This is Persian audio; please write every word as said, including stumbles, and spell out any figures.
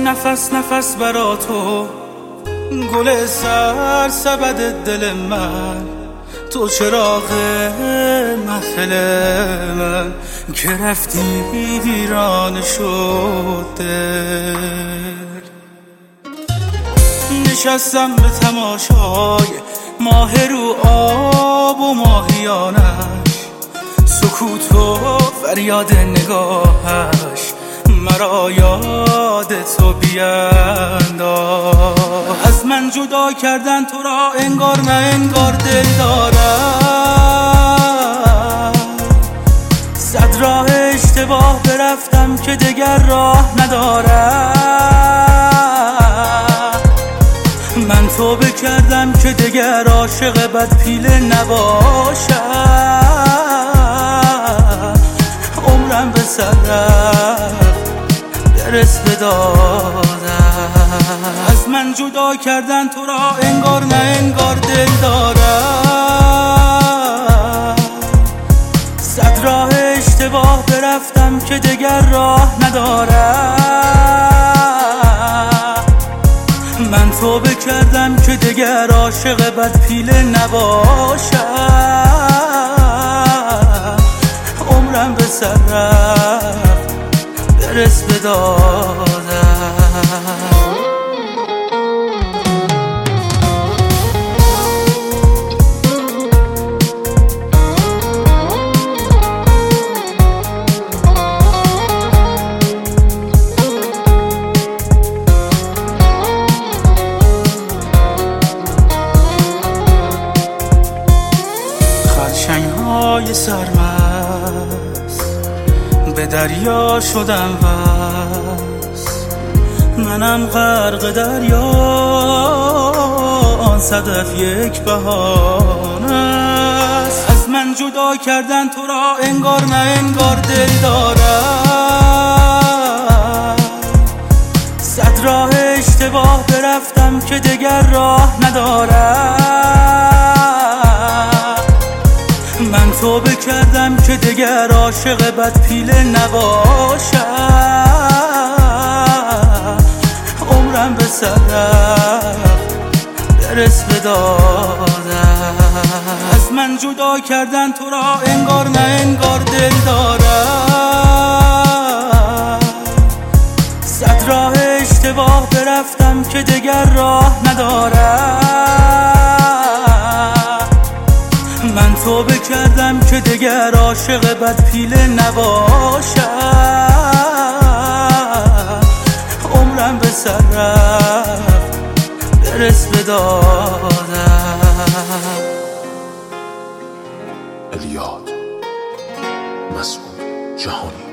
نفس نفس برا تو گل سر سبد دل من، تو چراغ محفل من که رفتی ویران شد دل. نشستم به تماشای ماه رو آب و ماهیانش، سکوت و فریاد نگاهش مرا یاد تو بینداز. از من جدا کردن تو را انگار نه انگار دل دارم، صد راه اشتباه برفتم که دگر راه ندارم. من توبه کردم که دگر عاشق بد پیله نباشم، عمرم به سر رفت برس بدادم. از من جدا کردن تو را انگار نه انگار دل دارم، صد راه اشتباه برفتم که دگر راه ندارم. من توبه کردم که دگر عاشق بد پیله نباشم، عمرم به سر رفت برس بدادم. خرچنگ‌های سرمست به دریا شدم وست، منم غرق دریا، آن صدف یک بهانه است. از من جدا کردن تو را انگار نه انگار دل دارم، صد راه اشتباه برفتم که دگر راه ندارم. من توبه کردم که دگر عاشق بد پیله نباشم، عمرم به سر رفت برس بدادم. از من جدا کردن تو را انگار نه انگار دل دارم، صد راه اشتباه برفتم که دگر راه ندارم. من توبه کردم که دگر عاشق بد پیله نباشم، عمرم به سر رفت برس بدادم. الیاد مسعود جهانی.